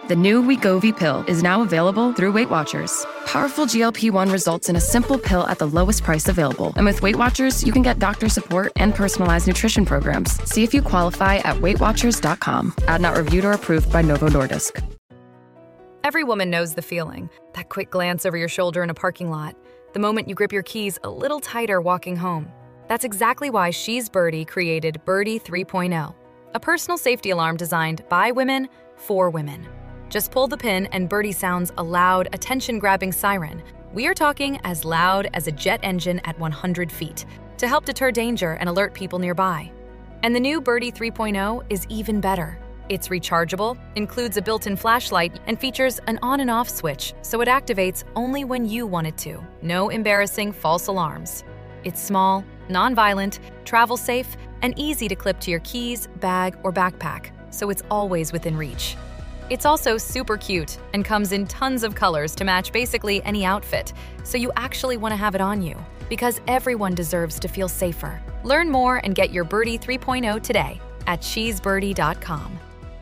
The new Wegovy pill is now available through Weight Watchers. Powerful GLP-1 results in a simple pill at the lowest price available. And with Weight Watchers, you can get doctor support and personalized nutrition programs. See if you qualify at WeightWatchers.com. Ad not reviewed or approved by Novo Nordisk. Every woman knows the feeling. That quick glance over your shoulder in a parking lot. The moment you grip your keys a little tighter walking home. That's exactly why She's Birdie created Birdie 3.0, a personal safety alarm designed by women for women. Just pull the pin and Birdie sounds a loud, attention-grabbing siren. We are talking as loud as a jet engine at 100 feet to help deter danger and alert people nearby. And the new Birdie 3.0 is even better. It's rechargeable, includes a built-in flashlight, and features an on and off switch, so it activates only when you want it to. No embarrassing false alarms. It's small, non-violent, travel safe, and easy to clip to your keys, bag, or backpack, so it's always within reach. It's also super cute and comes in tons of colors to match basically any outfit, so you actually want to have it on you, because everyone deserves to feel safer. Learn more and get your Birdie 3.0 today at shesbirdie.com.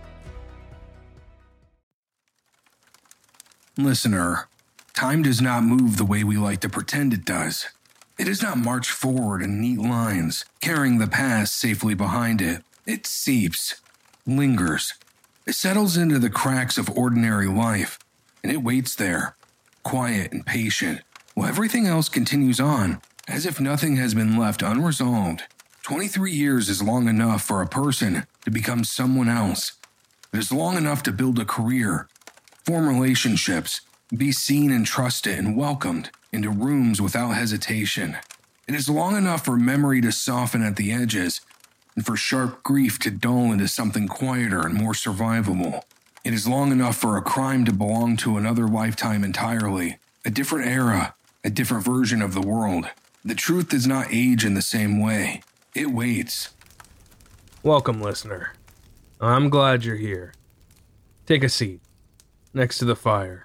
Listener, time does not move the way we like to pretend it does. It does not march forward in neat lines, carrying the past safely behind it. It seeps, lingers. It settles into the cracks of ordinary life, and it waits there, quiet and patient, while everything else continues on, as if nothing has been left unresolved. 23 years is long enough for a person to become someone else. It is long enough to build a career, form relationships, be seen and trusted and welcomed into rooms without hesitation. It is long enough for memory to soften at the edges, and for sharp grief to dull into something quieter and more survivable. It is long enough for a crime to belong to another lifetime entirely, a different era, a different version of the world. The truth does not age in the same way. It waits. Welcome, listener. I'm glad you're here. Take a seat, next to the fire.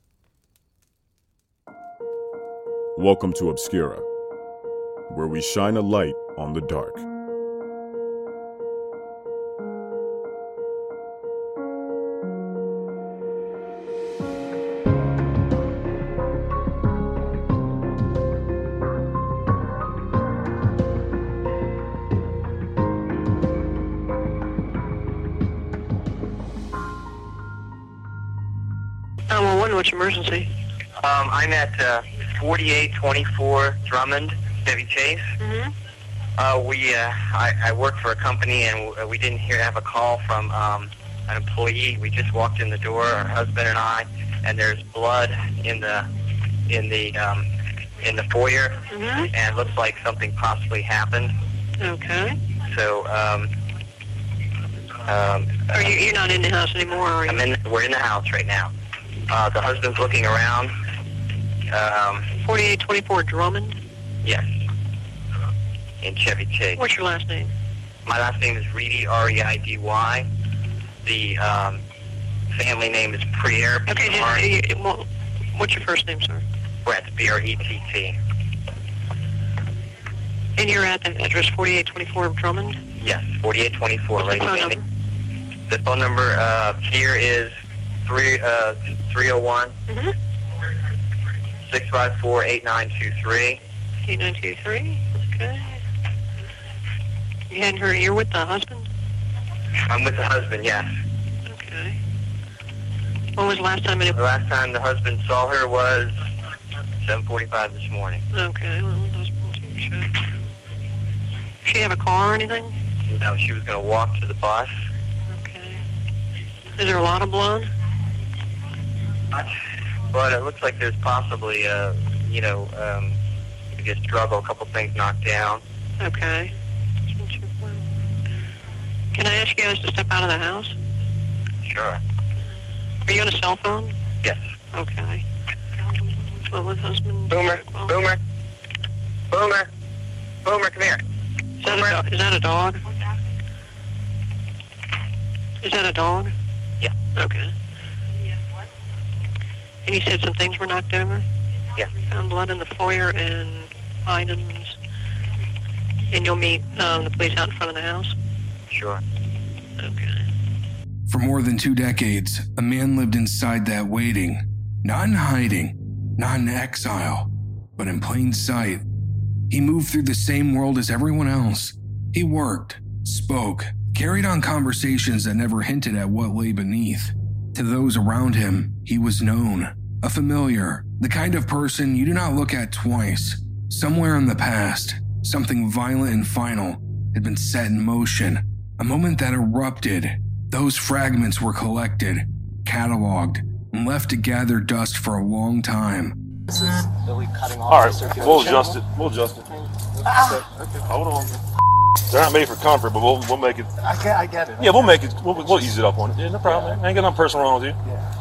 Welcome to Obscura, where we shine a light on the dark. What's your emergency? I'm at 4824 Drummond, Chevy Chase. Mm-hmm. I work for a company, and we didn't have a call from an employee. We just walked in the door, our husband and I, and there's blood in the foyer, mm-hmm. and it looks like something possibly happened. Okay. So, you're not in the house anymore, are you? We're in the house right now. The husband's looking around. 4824 Drummond? Yes. In Chevy Chase. What's your last name? My last name is Reidy, R-E-I-D-Y. The family name is Prier. Okay, what's your first name, sir? Brett, B-R-E-T-T. And you're at the address 4824 Drummond? Yes, 4824. What's the phone number? The phone number here is 301 mm-hmm. 654-8923. 8923, okay. You hadn't heard, you're with the husband? I'm with the husband, yes. Okay. When was the last time The last time the husband saw her was 7:45 this morning. Okay, well, those check. She have a car or anything? No, she was going to walk to the bus. Okay. Is there a lot of blood? But it looks like there's possibly, I guess struggle, a couple things knocked down. Okay. Can I ask you guys to step out of the house? Sure. Are you on a cell phone? Yes. Okay. Well, with husband... Boomer, Boomer, come here. Is that a dog? Is that a dog? Yeah. Okay. And you said some things were knocked over? Yeah. Found blood in the foyer and items. And you'll meet the police out in front of the house? Sure. Okay. For more than 2 decades, a man lived inside that waiting, not in hiding, not in exile, but in plain sight. He moved through the same world as everyone else. He worked, spoke, carried on conversations that never hinted at what lay beneath. To those around him, he was known, a familiar, the kind of person you do not look at twice. Somewhere in the past, something violent and final had been set in motion, a moment that erupted. Those fragments were collected, cataloged, and left to gather dust for a long time. All right, we'll adjust it. Okay, hold on. They're not made for comfort, but we'll make it. I get it. Yeah, we'll make it. We'll ease it up on it. Yeah, no problem. Ain't got nothing personal wrong with you. Yeah.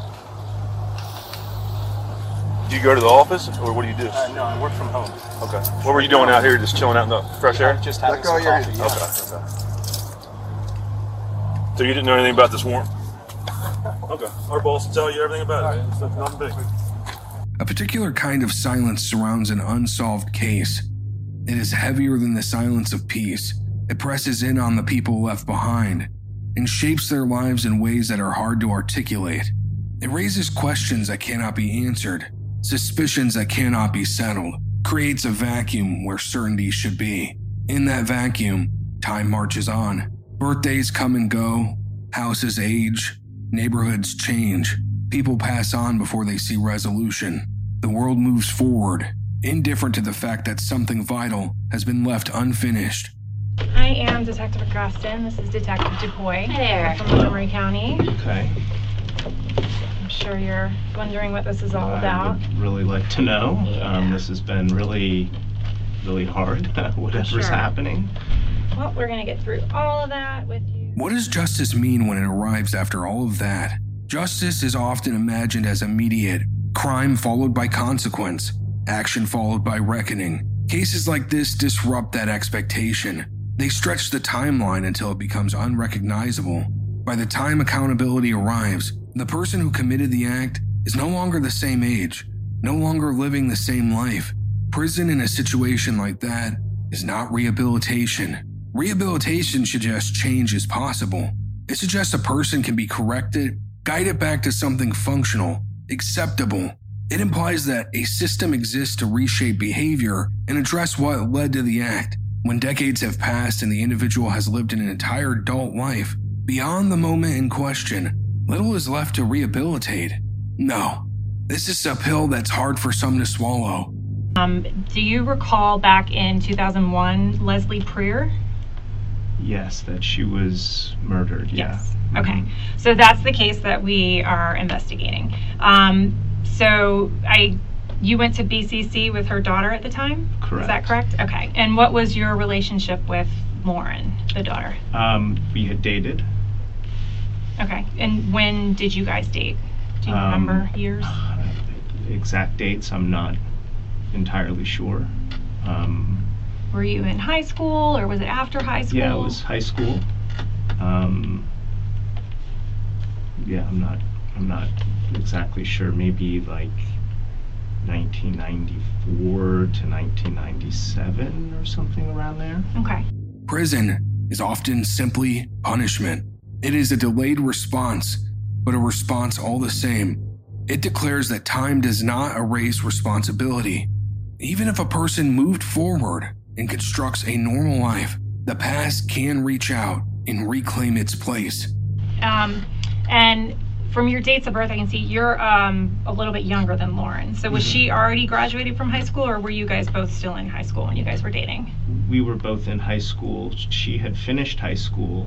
Do you go to the office, or what do you do? No, I work from home. Okay. What were you doing out here? Just chilling out in the fresh air? Just having some coffee. Yeah. Okay. So you didn't know anything about this warrant? Okay. Our boss will tell you everything about it. It's nothing big. A particular kind of silence surrounds an unsolved case. It is heavier than the silence of peace. It presses in on the people left behind and shapes their lives in ways that are hard to articulate. It raises questions that cannot be answered, suspicions that cannot be settled, creates a vacuum where certainty should be. In that vacuum, time marches on. Birthdays come and go, houses age, neighborhoods change, people pass on before they see resolution. The world moves forward, indifferent to the fact that something vital has been left unfinished. I am Detective Graston. This is Detective DuPoy. Hi there. From Montgomery County. Okay. I'm sure you're wondering what this is all about. I would really like to know. Yeah. This has been really hard, whatever's happening. Well, we're going to get through all of that with you. What does justice mean when it arrives after all of that? Justice is often imagined as immediate, crime followed by consequence, action followed by reckoning. Cases like this disrupt that expectation. They stretch the timeline until it becomes unrecognizable. By the time accountability arrives, the person who committed the act is no longer the same age, no longer living the same life. Prison in a situation like that is not rehabilitation. Rehabilitation suggests change is possible. It suggests a person can be corrected, guided back to something functional, acceptable. It implies that a system exists to reshape behavior and address what led to the act. When decades have passed and the individual has lived an entire adult life, beyond the moment in question, little is left to rehabilitate. No, this is a pill that's hard for some to swallow. Do you recall back in 2001, Leslie Preer? Yes, that she was murdered, yeah. Yes. Okay. So that's the case that we are investigating. You went to BCC with her daughter at the time? Correct. Is that correct? Okay. And what was your relationship with Lauren, the daughter? We had dated. Okay. And when did you guys date? Do you remember years? Exact dates, I'm not entirely sure. Were you in high school or was it after high school? Yeah, it was high school. I'm not exactly sure. Maybe like 1994 to 1997 or something around there. Okay. Prison is often simply punishment. It is a delayed response, but a response all the same. It declares that time does not erase responsibility. Even if a person moved forward and constructs a normal life, the past can reach out and reclaim its place. And from your dates of birth, I can see you're a little bit younger than Lauren. So was she already graduated from high school, or were you guys both still in high school when you guys were dating? We were both in high school. She had finished high school,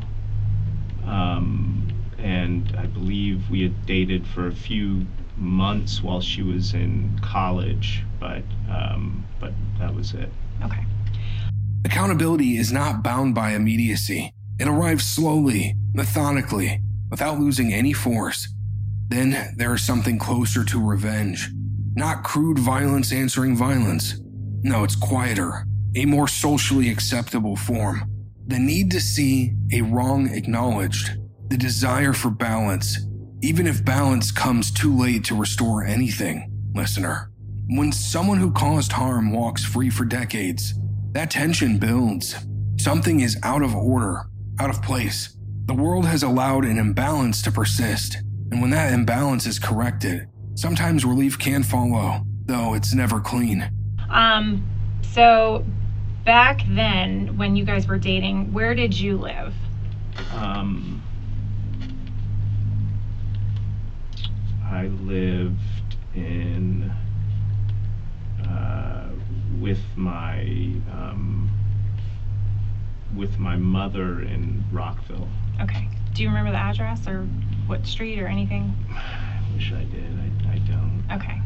and I believe we had dated for a few months while she was in college, but that was it. Okay. Accountability is not bound by immediacy. It arrives slowly, methodically, without losing any force. Then there is something closer to revenge. Not crude violence answering violence. No, it's quieter, a more socially acceptable form. The need to see a wrong acknowledged. The desire for balance, even if balance comes too late to restore anything, listener. When someone who caused harm walks free for decades, that tension builds. Something is out of order, out of place. The world has allowed an imbalance to persist, and when that imbalance is corrected, sometimes relief can follow, though it's never clean. So back then, when you guys were dating, where did you live? I lived in with my mother in Rockville. Okay. Do you remember the address or what street or anything? I wish I did. I don't. Okay.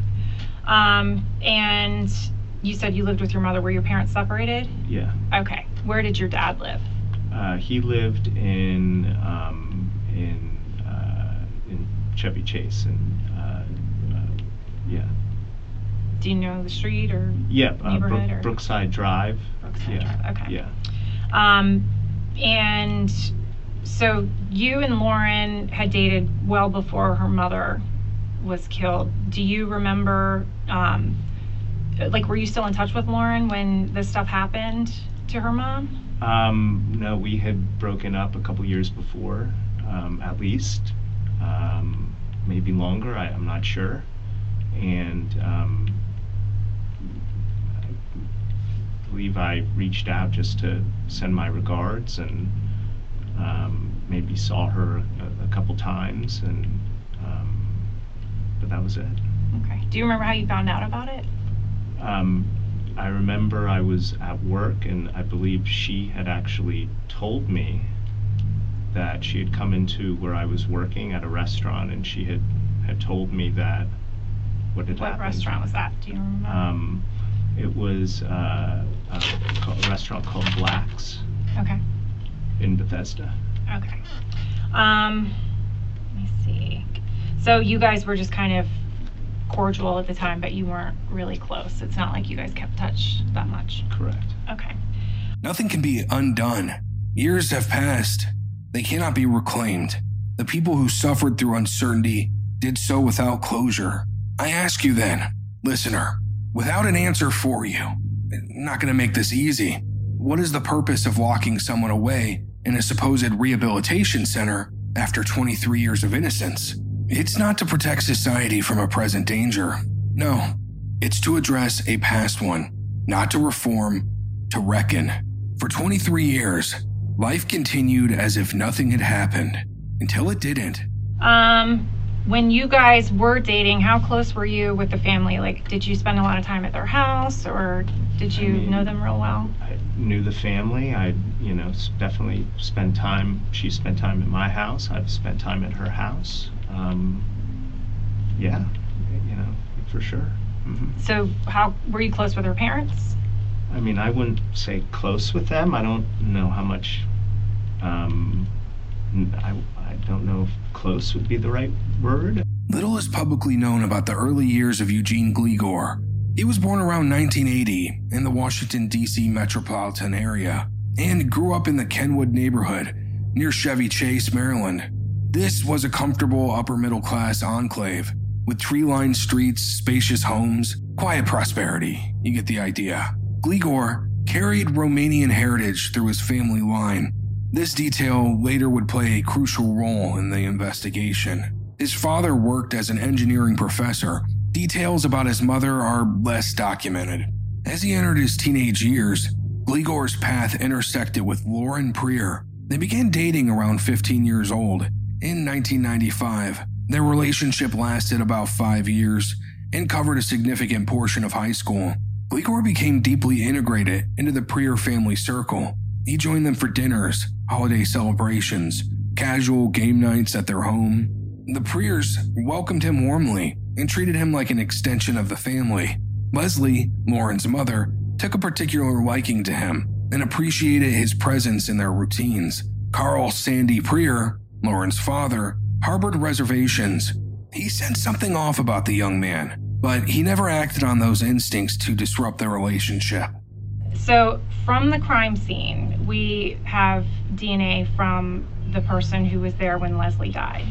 And you said you lived with your mother. Were your parents separated? Yeah. Okay. Where did your dad live? He lived in Chevy Chase, and yeah. Do you know the street or neighborhood? Or? Brookside Drive. Brookside Drive. Okay. Yeah. And so you and Lauren had dated well before her mother was killed. Do you remember, were you still in touch with Lauren when this stuff happened to her mom? No, we had broken up a couple years before, at least. Maybe longer, I'm not sure. And I believe I reached out just to send my regards, and maybe saw her a couple times, and but that was it. Okay. Do you remember how you found out about it? I remember I was at work, and I believe she had actually told me that she had come into where I was working at a restaurant, and she had told me that what had happened. What restaurant was that? Do you remember? It was a restaurant called Black's. Okay. In Bethesda. Okay. Let me see. So you guys were just kind of cordial at the time, but you weren't really close. It's not like you guys kept touch that much. Correct. Okay. Nothing can be undone. Years have passed. They cannot be reclaimed. The people who suffered through uncertainty did so without closure. I ask you then, listener, without an answer for you, I'm not going to make this easy. What is the purpose of locking someone away in a supposed rehabilitation center after 23 years of innocence? It's not to protect society from a present danger. No, it's to address a past one, not to reform, to reckon. For 23 years, life continued as if nothing had happened, until it didn't. When you guys were dating, how close were you with the family? Like, did you spend a lot of time at their house, or did you know them real well? I knew the family. I, definitely spent time. She spent time at my house. I've spent time at her house. Yeah, for sure. Mm-hmm. So how were you close with her parents? I mean, I wouldn't say close with them. I don't know how much, I don't know if close would be the right word. Little is publicly known about the early years of Eugene Gligor. He was born around 1980 in the Washington, D.C. metropolitan area and grew up in the Kenwood neighborhood near Chevy Chase, Maryland. This was a comfortable upper-middle-class enclave with tree-lined streets, spacious homes, quiet prosperity. You get the idea. Gligor carried Romanian heritage through his family line. This detail later would play a crucial role in the investigation. His father worked as an engineering professor. Details about his mother are less documented. As he entered his teenage years, Gligor's path intersected with Lauren Prier. They began dating around 15 years old. In 1995, their relationship lasted about 5 years and covered a significant portion of high school. Gligor became deeply integrated into the Prier family circle. He joined them for dinners, holiday celebrations, casual game nights at their home. The Priers welcomed him warmly and treated him like an extension of the family. Leslie, Lauren's mother, took a particular liking to him and appreciated his presence in their routines. Carl Sandy Prier, Lauren's father, harbored reservations. He sensed something off about the young man, but he never acted on those instincts to disrupt their relationship. So from the crime scene, we have DNA from the person who was there when Leslie died.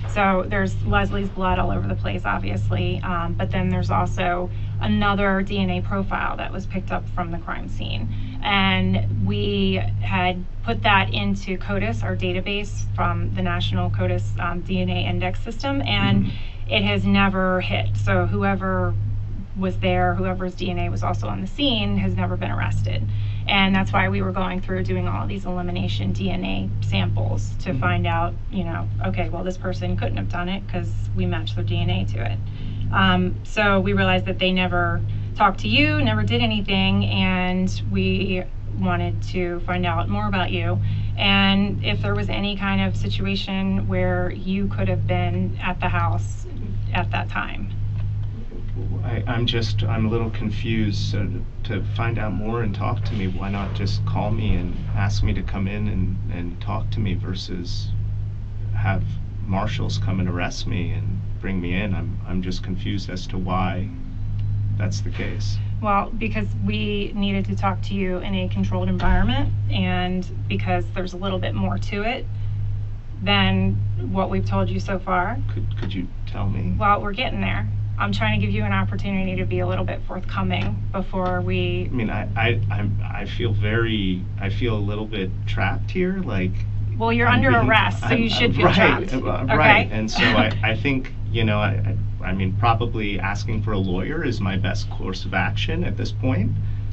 So there's Leslie's blood all over the place, obviously, but then there's also another DNA profile that was picked up from the crime scene. And we had put that into CODIS, our database from the National CODIS DNA Index System, and it has never hit. So whoever was there, whoever's DNA was also on the scene, has never been arrested. And that's why we were going through doing all these elimination DNA samples to find out, okay, well, this person couldn't have done it because we matched their DNA to it. So we realized that they never talked to you, never did anything, and we wanted to find out more about you and if there was any kind of situation where you could have been at the house at that time. I'm a little confused. So to find out more and talk to me, why not just call me and ask me to come in and talk to me versus have marshals come and arrest me and bring me in? I'm just confused as to why that's the case. Well, because we needed to talk to you in a controlled environment, and because there's a little bit more to it than what we've told you so far. Could you tell me? Well, we're getting there. I'm trying to give you an opportunity to be a little bit forthcoming before we... I mean, I feel a little bit trapped here, like... Well, you're under arrest, so you should feel trapped. Okay? Right, and so I think, I mean, probably asking for a lawyer is my best course of action at this point.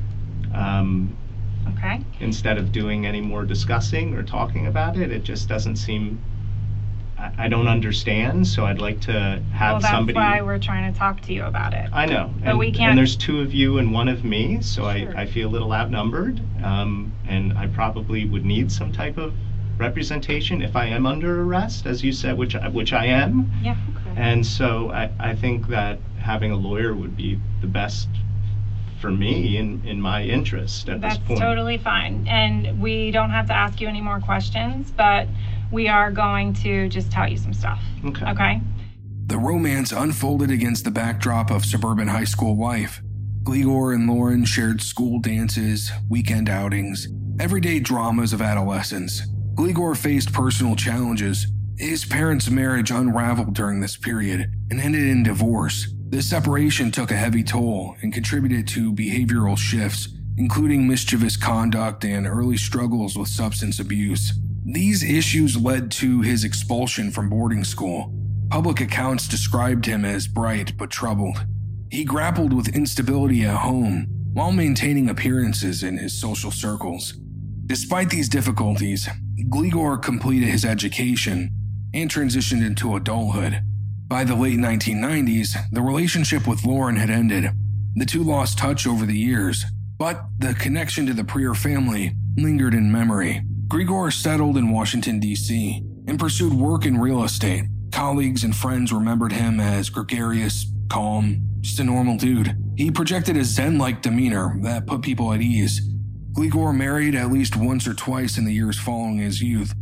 Okay. Instead of doing any more discussing or talking about it, it just doesn't seem... I don't understand, so I'd like to have somebody... Well, that's why we're trying to talk to you about it. I know. But we can't... And there's two of you and one of me, so sure. I feel a little outnumbered, and I probably would need some type of representation if I am under arrest, as you said, which I am. Yeah, okay. And so I think that having a lawyer would be the best for me in my interest at this point. That's totally fine. And we don't have to ask you any more questions, but we are going to just tell you some stuff. Okay? The romance unfolded against the backdrop of suburban high school life. Gligor and Lauren shared school dances, weekend outings, everyday dramas of adolescence. Gligor faced personal challenges. His parents' marriage unraveled during this period and ended in divorce. This separation took a heavy toll and contributed to behavioral shifts, including mischievous conduct and early struggles with substance abuse. These issues led to his expulsion from boarding school. Public accounts described him as bright but troubled. He grappled with instability at home while maintaining appearances in his social circles. Despite these difficulties, Gligor completed his education and transitioned into adulthood. By the late 1990s, the relationship with Lauren had ended. The two lost touch over the years, but the connection to the Prieur family lingered in memory. Gligor settled in Washington, D.C., and pursued work in real estate. Colleagues and friends remembered him as gregarious, calm, just a normal dude. He projected a zen-like demeanor that put people at ease. Gligor married at least once or twice in the years following his youth.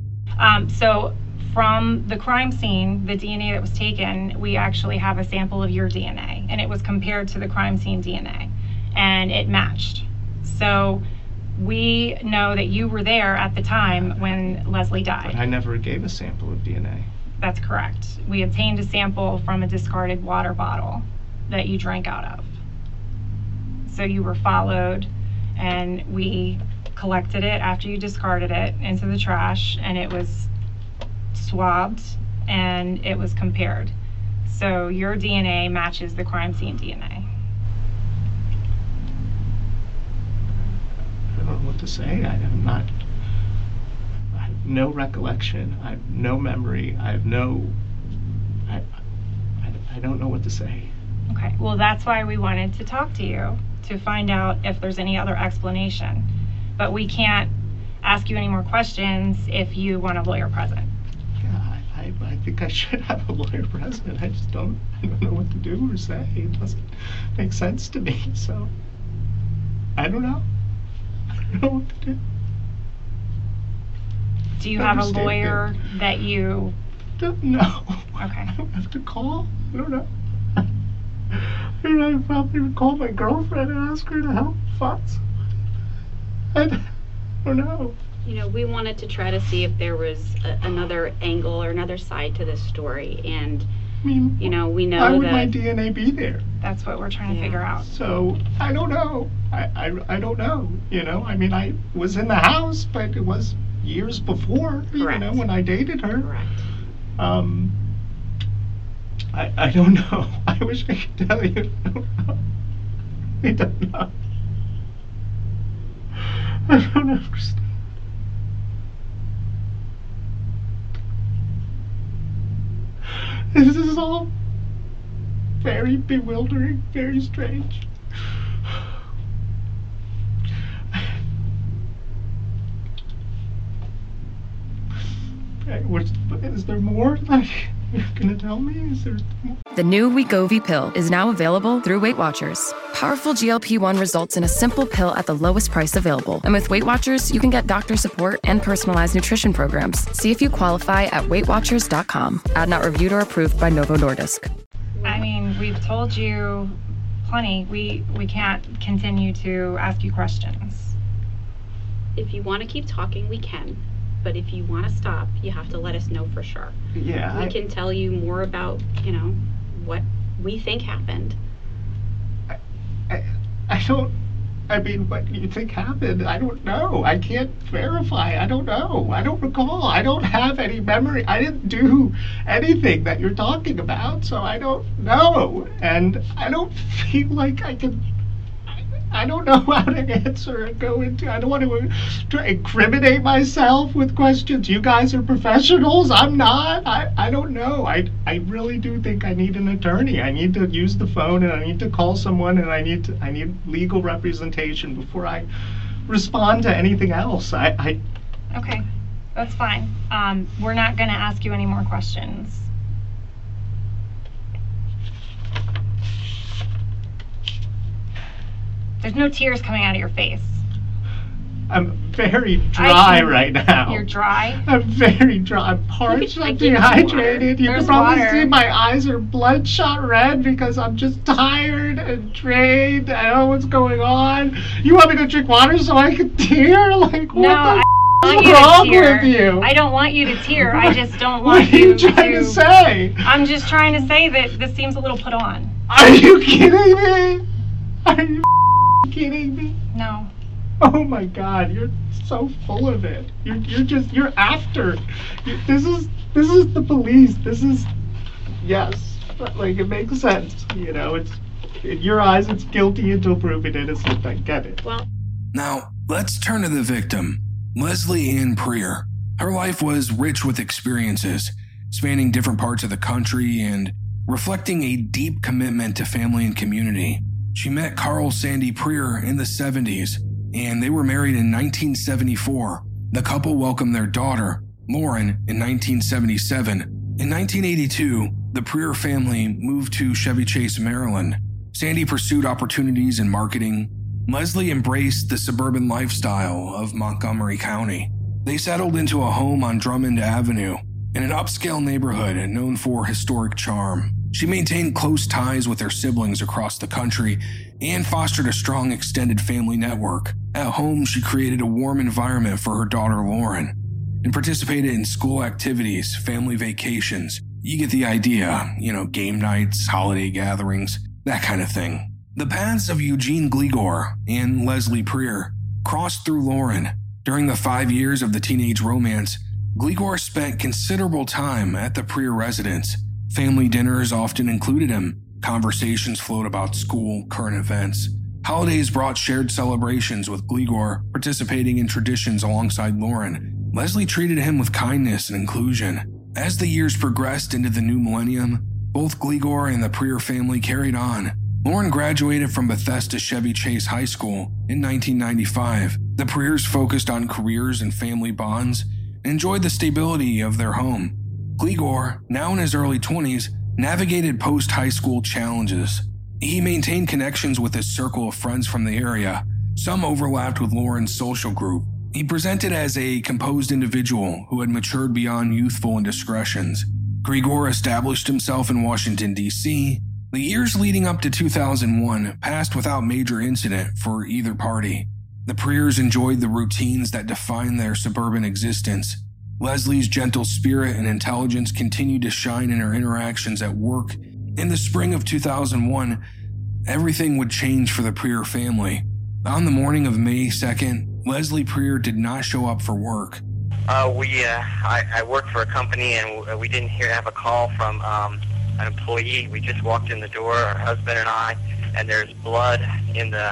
So from the crime scene, the DNA that was taken, we actually have a sample of your DNA, and it was compared to the crime scene DNA, and it matched. So we know that you were there at the time when Leslie died. But I never gave a sample of DNA. That's correct. We obtained a sample from a discarded water bottle that you drank out of. So you were followed, and we collected it after you discarded it into the trash, and it was swabbed and it was compared. So your DNA matches the crime scene DNA. I don't know what to say. I have no recollection. I have no memory. I don't know what to say. Okay, well, that's why we wanted to talk to you, to find out if there's any other explanation. But we can't ask you any more questions if you want a lawyer present. Yeah, I think I should have a lawyer present. I don't know what to do or say. It doesn't make sense to me, so I don't know. I don't know what to do. Do you have a lawyer that you... No. Okay. I don't have to call. I don't know. I'd probably call my girlfriend and ask her to help funds. I don't know. we wanted to try to see if there was another angle or another side to this story. And, we know why would that... my DNA be there? That's what we're trying to figure out. So, I don't know. I don't know, I was in the house, but it was years before, Correct. When I dated her. Correct. I don't know. I wish I could tell you. I don't know. I don't understand. This is all very bewildering, very strange. Is there more that you're gonna tell me? Is there more? The new Wegovy pill is now available through Weight Watchers. Powerful GLP-1 results in a simple pill at the lowest price available. And with Weight Watchers, you can get doctor support and personalized nutrition programs. See if you qualify at weightwatchers.com. Ad not reviewed or approved by Novo Nordisk. I mean, we've told you plenty. We can't continue to ask you questions. If you want to keep talking, we can. But if you want to stop, you have to let us know for sure. Yeah. We can tell you more about, what we think happened. What you think happened, I don't know. I can't verify. I don't know. I don't recall. I don't have any memory. I didn't do anything that you're talking about, so I don't know. And I don't feel like I can... I don't know how to answer and go into... I don't want to incriminate myself with questions. You guys are professionals. I'm not. I don't know. I really do think I need an attorney. I need to use the phone, and I need to call someone, and I need legal representation before I respond to anything else. Okay, that's fine. We're not going to ask you any more questions. There's no tears coming out of your face. I'm very dry right now. You're dry? I'm very dry. I'm parched. I'm dehydrated. You can probably see my eyes are bloodshot red because I'm just tired and drained. I don't know what's going on. You want me to drink water so I can tear? Like, what the is wrong with you? I don't want you to tear. I just don't want you to... What are you trying to say? I'm just trying to say that this seems a little put on. Are you kidding me? Are you kidding me? No. Oh my God, you're so full of it. You're after. This is the police. This is, yes, like it makes sense. It's in your eyes, it's guilty until proven innocent. I get it. Well, now let's turn to the victim, Leslie Ann Prier. Her life was rich with experiences, spanning different parts of the country and reflecting a deep commitment to family and community. She met Carl Sandy Prier in the 70s, and they were married in 1974. The couple welcomed their daughter, Lauren, in 1977. In 1982, the Prier family moved to Chevy Chase, Maryland. Sandy pursued opportunities in marketing. Leslie embraced the suburban lifestyle of Montgomery County. They settled into a home on Drummond Avenue, in an upscale neighborhood known for historic charm. She maintained close ties with her siblings across the country and fostered a strong extended family network. At home, she created a warm environment for her daughter Lauren and participated in school activities, family vacations. You get the idea, game nights, holiday gatherings, that kind of thing. The paths of Eugene Gligor and Leslie Prier crossed through Lauren. During the 5 years of the teenage romance, Gligor spent considerable time at the Prier residence. Family dinners often included him. Conversations flowed about school, current events. Holidays brought shared celebrations with Gligor participating in traditions alongside Lauren. Leslie treated him with kindness and inclusion. As the years progressed into the new millennium, both Gligor and the Prier family carried on. Lauren graduated from Bethesda Chevy Chase High School in 1995. The Priers focused on careers and family bonds and enjoyed the stability of their home. Gligor, now in his early 20s, navigated post-high school challenges. He maintained connections with his circle of friends from the area. Some overlapped with Lauren's social group. He presented as a composed individual who had matured beyond youthful indiscretions. Gligor established himself in Washington, D.C. The years leading up to 2001 passed without major incident for either party. The Preers enjoyed the routines that defined their suburban existence. Leslie's gentle spirit and intelligence continued to shine in her interactions at work. In the spring of 2001, everything would change for the Preer family. On the morning of May 2nd, Leslie Preer did not show up for work. I work for a company, and we didn't have a call from an employee. We just walked in the door, our husband and I, and there's blood in the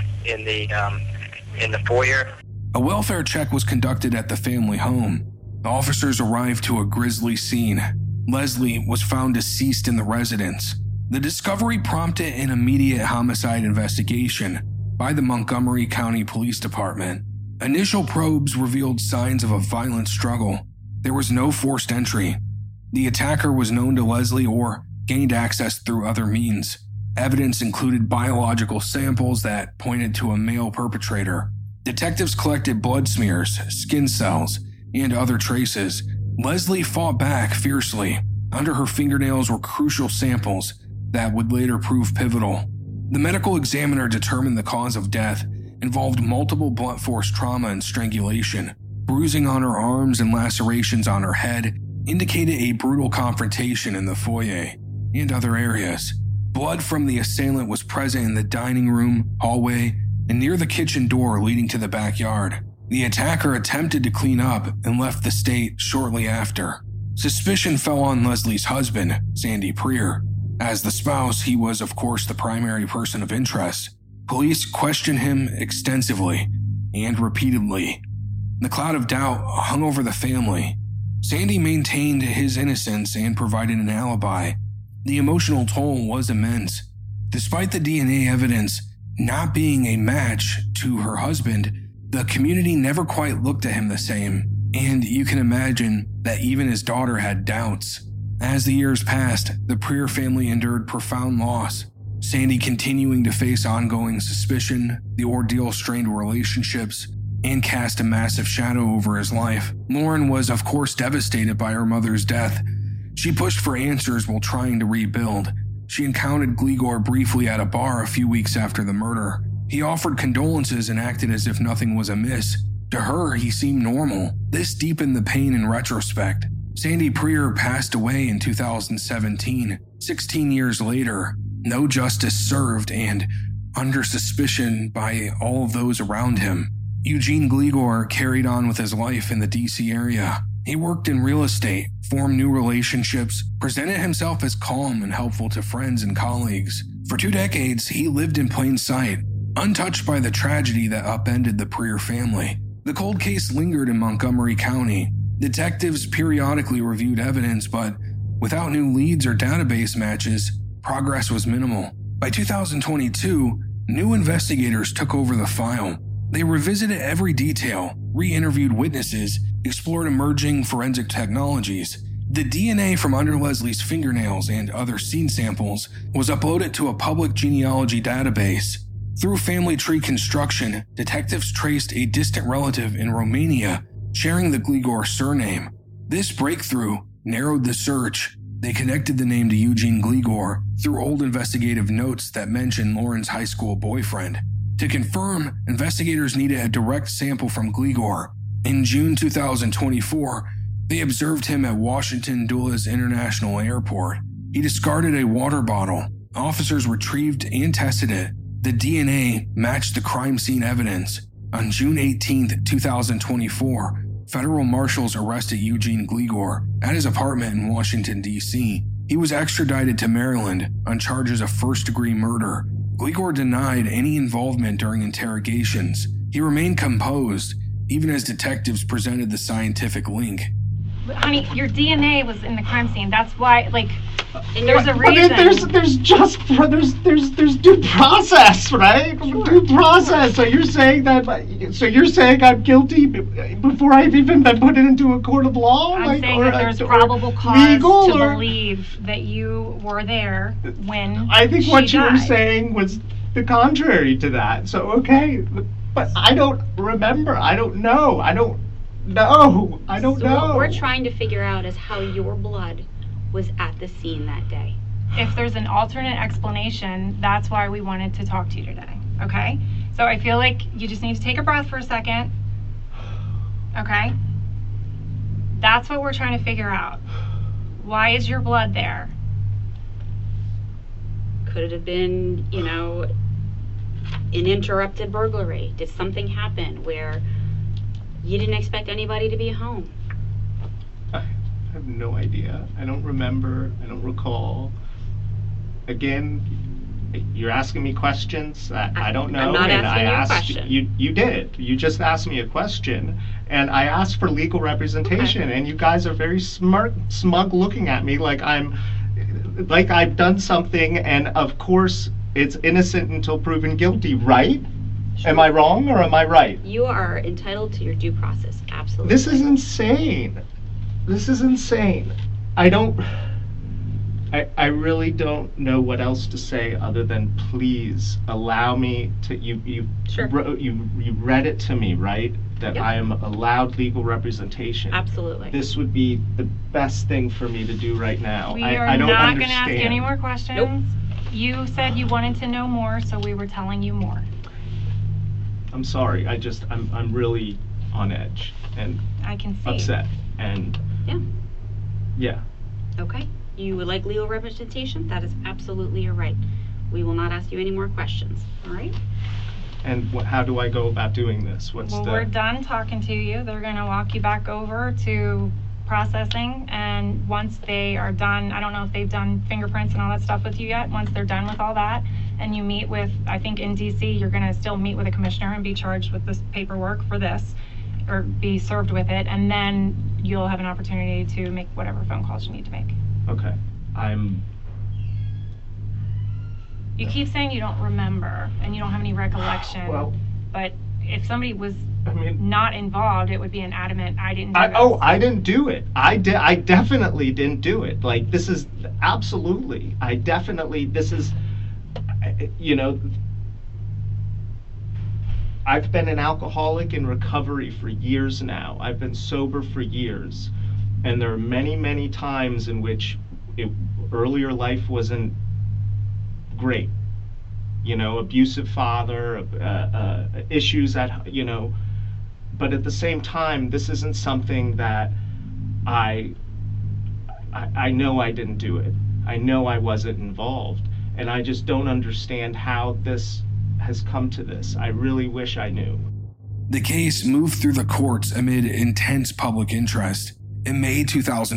foyer. A welfare check was conducted at the family home. The officers arrived to a grisly scene. Leslie was found deceased in the residence. The discovery prompted an immediate homicide investigation by the Montgomery County Police Department. Initial probes revealed signs of a violent struggle. There was no forced entry. The attacker was known to Leslie or gained access through other means. Evidence included biological samples that pointed to a male perpetrator. Detectives collected blood smears, skin cells, and other traces. Leslie fought back fiercely. Under her fingernails were crucial samples that would later prove pivotal. The medical examiner determined the cause of death involved multiple blunt force trauma and strangulation. Bruising on her arms and lacerations on her head indicated a brutal confrontation in the foyer and other areas. Blood from the assailant was present in the dining room, hallway, and near the kitchen door leading to the backyard. The attacker attempted to clean up and left the state shortly after. Suspicion fell on Leslie's husband, Sandy Preer. As the spouse, he was of course the primary person of interest. Police questioned him extensively and repeatedly. The cloud of doubt hung over the family. Sandy maintained his innocence and provided an alibi. The emotional toll was immense. Despite the DNA evidence not being a match to her husband, the community never quite looked at him the same, and you can imagine that even his daughter had doubts. As the years passed, the Preer family endured profound loss. Sandy continuing to face ongoing suspicion, the ordeal strained relationships, and cast a massive shadow over his life. Lauren was of course devastated by her mother's death. She pushed for answers while trying to rebuild. She encountered Gligor briefly at a bar a few weeks after the murder. He offered condolences and acted as if nothing was amiss. To her, he seemed normal. This deepened the pain in retrospect. Sandy Preer passed away in 2017. 16 years later, no justice served and under suspicion by all of those around him. Eugene Gligor carried on with his life in the DC area. He worked in real estate, formed new relationships, presented himself as calm and helpful to friends and colleagues. For 2 decades, he lived in plain sight, untouched by the tragedy that upended the Preer family. The cold case lingered in Montgomery County. Detectives periodically reviewed evidence, but without new leads or database matches, progress was minimal. By 2022, new investigators took over the file. They revisited every detail, re-interviewed witnesses, explored emerging forensic technologies. The DNA from under Leslie's fingernails and other scene samples was uploaded to a public genealogy database. Through family tree construction, detectives traced a distant relative in Romania sharing the Gligor surname. This breakthrough narrowed the search. They connected the name to Eugene Gligor through old investigative notes that mentioned Lauren's high school boyfriend. To confirm, investigators needed a direct sample from Gligor. In June 2024, they observed him at Washington Dulles International Airport. He discarded a water bottle. Officers retrieved and tested it. The DNA matched the crime scene evidence. On June 18, 2024, federal marshals arrested Eugene Gligor at his apartment in Washington, D.C. He was extradited to Maryland on charges of first-degree murder. Gligor denied any involvement during interrogations. He remained composed, even as detectives presented the scientific link. But honey, your DNA was in the crime scene. That's why, there's a reason. There's due process, right? Sure. Due process. So you're saying I'm guilty before I've even been put into a court of law? I'm saying that there's probable cause to believe that you were there when I think what you died. were saying was the contrary to that. So okay, but I don't remember. I don't know. So what we're trying to figure out is how your blood was at the scene that day. If there's an alternate explanation, that's why we wanted to talk to you today, okay? So I feel like you just need to take a breath for a second. Okay? That's what we're trying to figure out. Why is your blood there? Could it have been, an interrupted burglary? Did something happen where you didn't expect anybody to be home? I have no idea. I don't remember. I don't recall. Again, you're asking me questions that I don't know. I'm not and asking I you a asked question. You did. You just asked me a question, and I asked for legal representation, and you guys are very smug looking at me like I've done something, and of course it's innocent until proven guilty, right? Sure. Am I wrong or am I right? You are entitled to your due process, absolutely. This is insane. This is insane. I really don't know what else to say other than please allow me to, you read it to me, right? That I am allowed legal representation. Absolutely. This would be the best thing for me to do right now. We I are don't not understand. going to ask you any more questions. Nope. You said you wanted to know more, so we were telling you more. I'm sorry. I'm really on edge and I can see. upset and yeah. Okay. You would like legal representation? That is absolutely your right. We will not ask you any more questions. All right? And how do I go about doing this? We're done talking to you. They're going to walk you back over to processing, and once they are done, I don't know if they've done fingerprints and all that stuff with you yet. Once they're done with all that, and you meet with, I think in DC, you're going to still meet with a commissioner and be charged with this paperwork for this, or be served with it, and then you'll have an opportunity to make whatever phone calls you need to make. Okay. You keep saying you don't remember and you don't have any recollection. Well, but if somebody was not involved, it would be an adamant, I didn't do this. Oh, I didn't do it. I definitely didn't do it. Like, this is absolutely, this is, I've been an alcoholic in recovery for years now. I've been sober for years. And there are many, many times in which earlier life wasn't great. Abusive father, issues that, but at the same time, this isn't something that I know I didn't do it. I know I wasn't involved. And I just don't understand how this has come to this. I really wish I knew. The case moved through the courts amid intense public interest. In May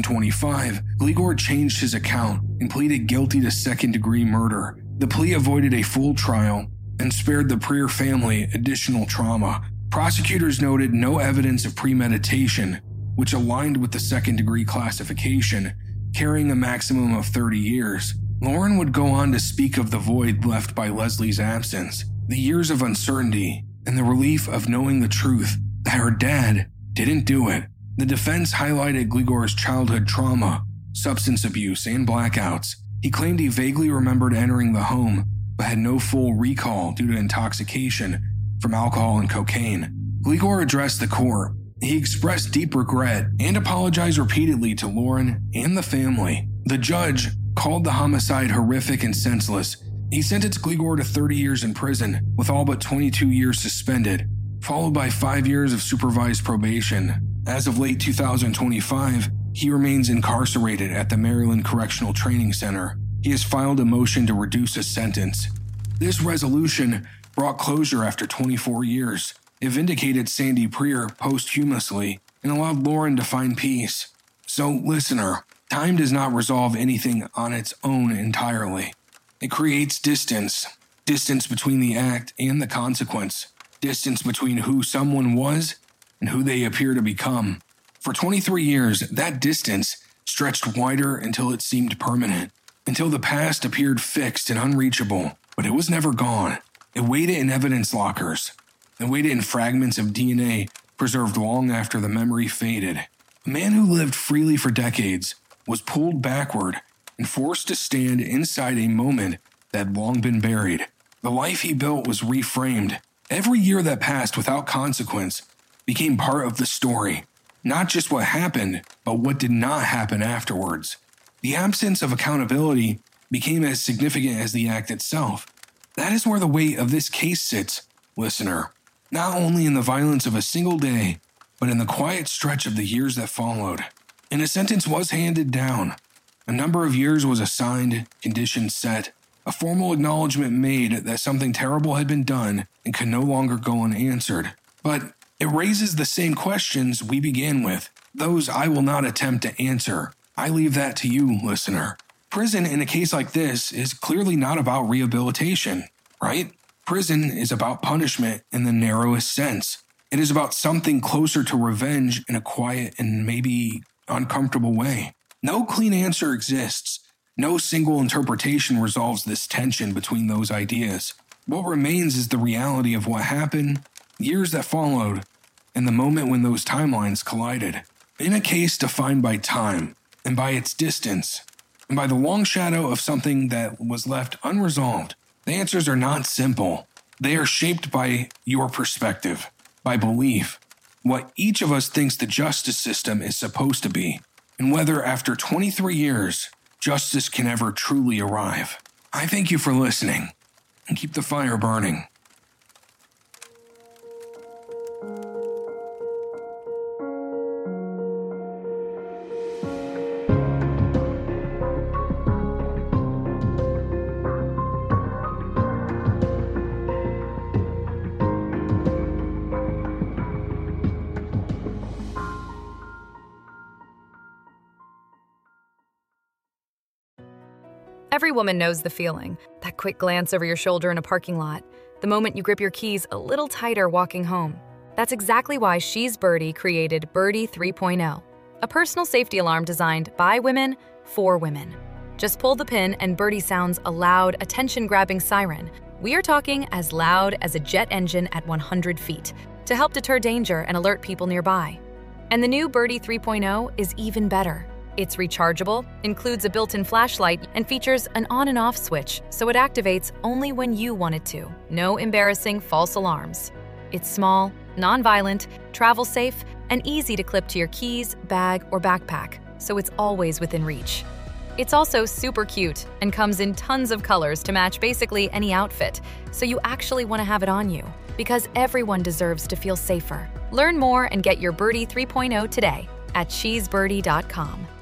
2025, Gligor changed his account and pleaded guilty to second-degree murder. The plea avoided a full trial and spared the Prier family additional trauma. Prosecutors noted no evidence of premeditation, which aligned with the second-degree classification, carrying a maximum of 30 years. Lauren would go on to speak of the void left by Leslie's absence, the years of uncertainty, and the relief of knowing the truth that her dad didn't do it. The defense highlighted Gligor's childhood trauma, substance abuse, and blackouts. He claimed he vaguely remembered entering the home, but had no full recall due to intoxication from alcohol and cocaine. Gligor addressed the court. He expressed deep regret and apologized repeatedly to Lauren and the family. The judge called the homicide horrific and senseless. He sentenced Gligor to 30 years in prison, with all but 22 years suspended, followed by 5 years of supervised probation. As of late 2025, he remains incarcerated at the Maryland Correctional Training Center. He has filed a motion to reduce his sentence. This resolution brought closure after 24 years. It vindicated Sandy Prier posthumously and allowed Lauren to find peace. So, listener, time does not resolve anything on its own entirely. It creates distance between the act and the consequence, distance between who someone was and who they appear to become. For 23 years, that distance stretched wider until it seemed permanent, until the past appeared fixed and unreachable, but it was never gone. It waited in evidence lockers. It waited in fragments of DNA preserved long after the memory faded. A man who lived freely for decades was pulled backward and forced to stand inside a moment that had long been buried. The life he built was reframed. Every year that passed without consequence became part of the story. Not just what happened, but what did not happen afterwards. The absence of accountability became as significant as the act itself. That is where the weight of this case sits. listener, not only in the violence of a single day, but in the quiet stretch of the years that followed. And a sentence was handed down. A number of years was assigned, conditions set, a formal acknowledgement made that something terrible had been done and could no longer go unanswered. But it raises the same questions we began with, those I will not attempt to answer. I leave that to you, listener. Prison in a case like this is clearly not about rehabilitation, right? Prison is about punishment in the narrowest sense. It is about something closer to revenge in a quiet and maybe uncomfortable way. No clean answer exists. No single interpretation resolves this tension between those ideas. What remains is the reality of what happened, years that followed, and the moment when those timelines collided. In a case defined by time, and by its distance, and by the long shadow of something that was left unresolved, the answers are not simple. They are shaped by your perspective, by belief, what each of us thinks the justice system is supposed to be, and whether after 23 years, justice can ever truly arrive. I thank you for listening, and keep the fire burning. Every woman knows the feeling, that quick glance over your shoulder in a parking lot, the moment you grip your keys a little tighter walking home. That's exactly why She's Birdie created Birdie 3.0, a personal safety alarm designed by women for women. Just pull the pin and Birdie sounds a loud, attention-grabbing siren. We are talking as loud as a jet engine at 100 feet to help deter danger and alert people nearby. And the new Birdie 3.0 is even better. It's rechargeable, includes a built-in flashlight, and features an on and off switch, so it activates only when you want it to. No embarrassing false alarms. It's small, non-violent, travel-safe, and easy to clip to your keys, bag, or backpack, so it's always within reach. It's also super cute and comes in tons of colors to match basically any outfit, so you actually want to have it on you, because everyone deserves to feel safer. Learn more and get your Birdie 3.0 today at she'sbirdie.com.